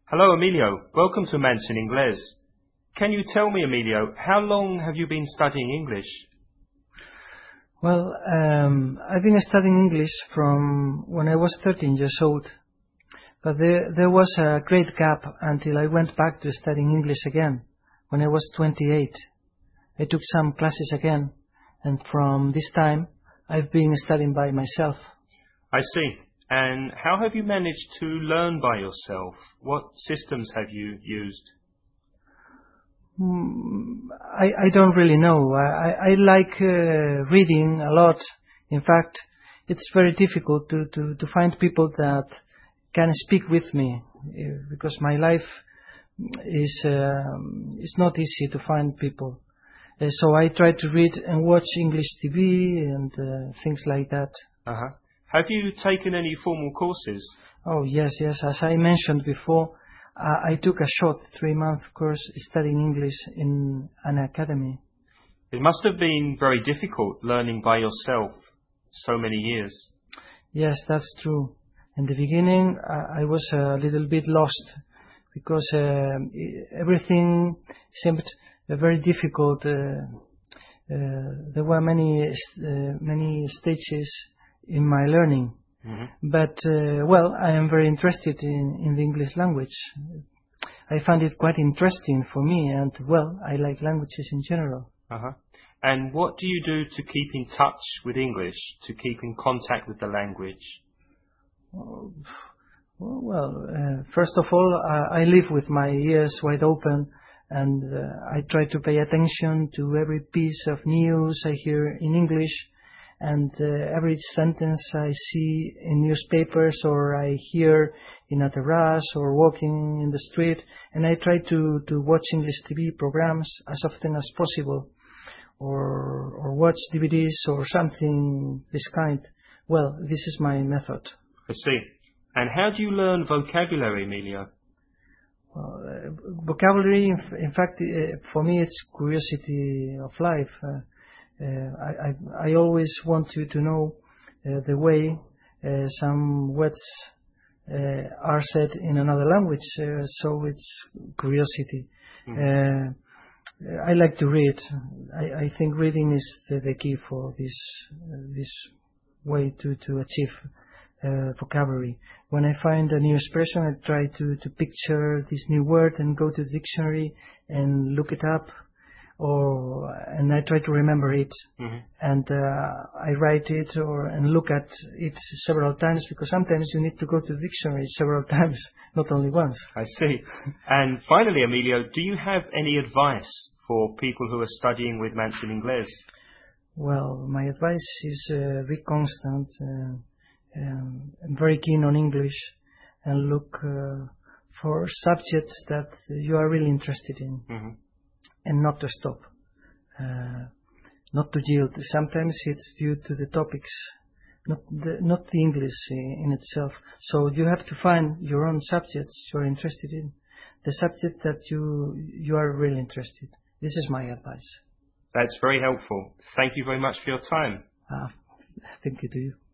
Hello, Emilio. Welcome to Mansion Inglés. Can you tell me, Emilio, how long have you been studying English? Well, I've been studying English from when I was 13 years old. But there was a great gap until I went back to studying English again when I was 28. I took some classes again, and from this time I've been studying by myself. I see. And how have you managed to learn by yourself? What systems have you used? I don't really know. I like reading a lot. In fact, it's very difficult to find people that can speak with me because my life is not easy to find people. So I try to read and watch English TV and things like that. Uh-huh. Have you taken any formal courses? Oh, yes. As I mentioned before, I took a short 3-month course studying English in an academy. It must have been very difficult learning by yourself so many years. Yes, that's true. In the beginning, I was a little bit lost because everything seemed very difficult. There were many stages in my learning. Mm-hmm. But, I am very interested in the English language. I find it quite interesting for me, and, I like languages in general. Uh-huh. And what do you do to keep in touch with English, to keep in contact with the language? First of all, I live with my ears wide open, and I try to pay attention to every piece of news I hear in English, and every sentence I see in newspapers or I hear in a terrace or walking in the street, and I try to watch English TV programs as often as possible, or watch DVDs or something this kind. Well, this is my method. I see. And how do you learn vocabulary, Emilio? Vocabulary, in fact, for me, it's curiosity of life. I always want to know the way some words are said in another language, so it's curiosity. Mm-hmm. I like to read. I think reading is the key for this way to achieve vocabulary. When I find a new expression, I try to picture this new word and go to the dictionary and look it up, and I try to remember it. Mm-hmm. And I write it and look at it several times, because sometimes you need to go to the dictionary several times, not only once. I see. And finally, Emilio, do you have any advice for people who are studying with Mansion Inglés? Well, my advice is be constant. I'm very keen on English, and look for subjects that you are really interested in. Mm-hmm. And not to stop, not to yield. Sometimes it's due to the topics, not the English in itself. So you have to find your own subjects you're interested in, the subject that you are really interested. This is my advice. That's very helpful. Thank you very much for your time. Thank you to you.